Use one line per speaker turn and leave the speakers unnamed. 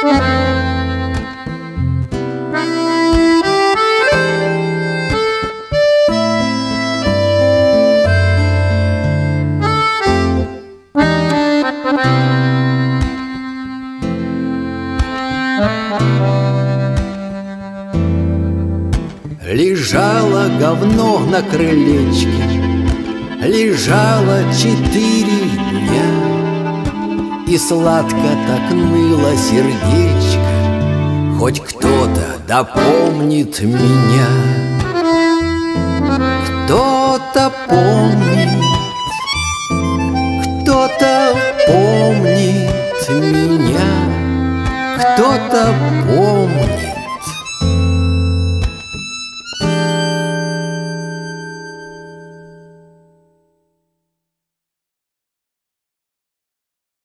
Лежало говно на крылечке, лежало 4 дня, и сладко так ныло сердечко, хоть кто-то допомнит меня. Кто-то помнит, кто-то помнит,